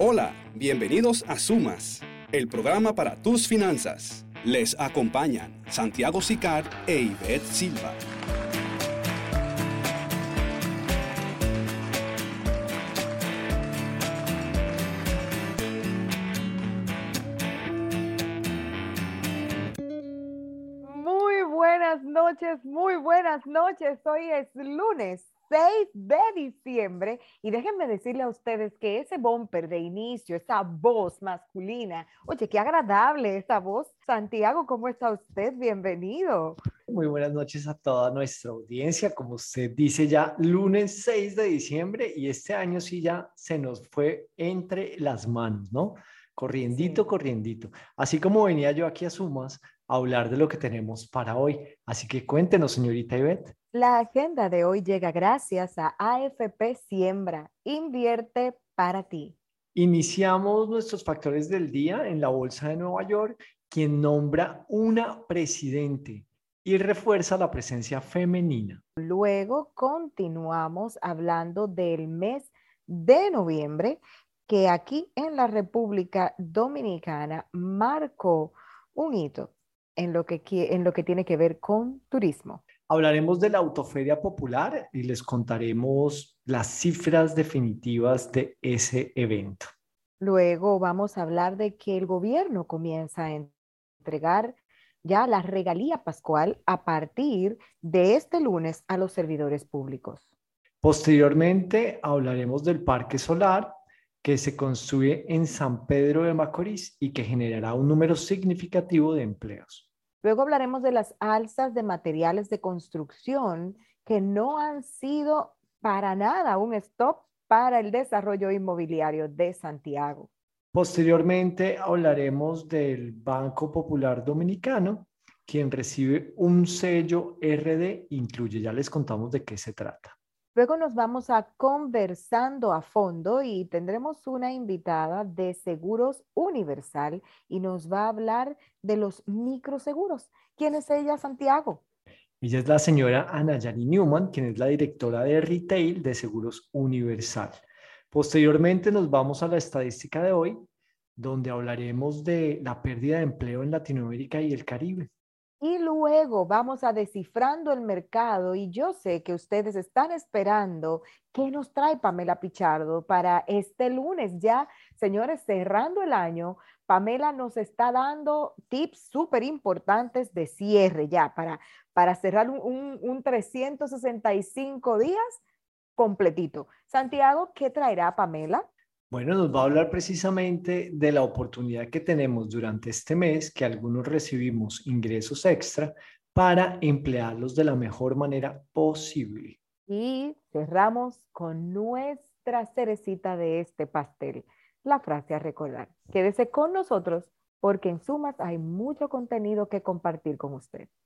Hola, bienvenidos a Sumas, el programa para tus finanzas. Les acompañan Santiago Sicar e Ivette Silva. Muy buenas noches. Hoy es lunes 6 de diciembre y déjenme decirle a ustedes que ese bumper de inicio, esa voz masculina, oye, qué agradable esa voz. Santiago, ¿cómo está usted? Bienvenido. Muy buenas noches a toda nuestra audiencia. Como usted dice, ya lunes 6 de diciembre y este año sí ya se nos fue entre las manos, ¿no? Corriendito, Sí. corriendito. Así como venía yo aquí a Sumas a hablar de lo que tenemos para hoy. Así que cuéntenos, señorita Ivette. La agenda de hoy llega gracias a AFP Siembra. Invierte para ti. Iniciamos nuestros factores del día en la Bolsa de Nueva York, quien nombra una presidente y refuerza la presencia femenina. Luego continuamos hablando del mes de noviembre, que aquí en la República Dominicana marcó un hito en lo que tiene que ver con turismo. Hablaremos de la Autoferia Popular y les contaremos las cifras definitivas de ese evento. Luego vamos a hablar de que el gobierno comienza a entregar ya la regalía pascual a partir de este lunes a los servidores públicos. Posteriormente hablaremos del Parque Solar que se construye en San Pedro de Macorís y que generará un número significativo de empleos. Luego hablaremos de las alzas de materiales de construcción que no han sido para nada un stop para el desarrollo inmobiliario de Santiago. Posteriormente hablaremos del Banco Popular Dominicano, quien recibe un sello RD, incluye, ya les contamos de qué se trata. Luego nos vamos a conversando a fondo y tendremos una invitada de Seguros Universal y nos va a hablar de los microseguros. ¿Quién es ella, Santiago? Ella es la señora Ana Yani Newman, quien es la directora de retail de Seguros Universal. Posteriormente nos vamos a la estadística de hoy, donde hablaremos de la pérdida de empleo en Latinoamérica y el Caribe. Y luego vamos a descifrando el mercado y yo sé que ustedes están esperando qué nos trae Pamela Pichardo para este lunes. Ya, señores, cerrando el año, Pamela nos está dando tips súper importantes de cierre ya para cerrar un 365 días completito. Santiago, ¿qué traerá Pamela? Bueno, nos va a hablar precisamente de la oportunidad que tenemos durante este mes, que algunos recibimos ingresos extra para emplearlos de la mejor manera posible. Y cerramos con nuestra cerecita de este pastel, la frase a recordar. Quédese con nosotros porque en Sumas hay mucho contenido que compartir con usted.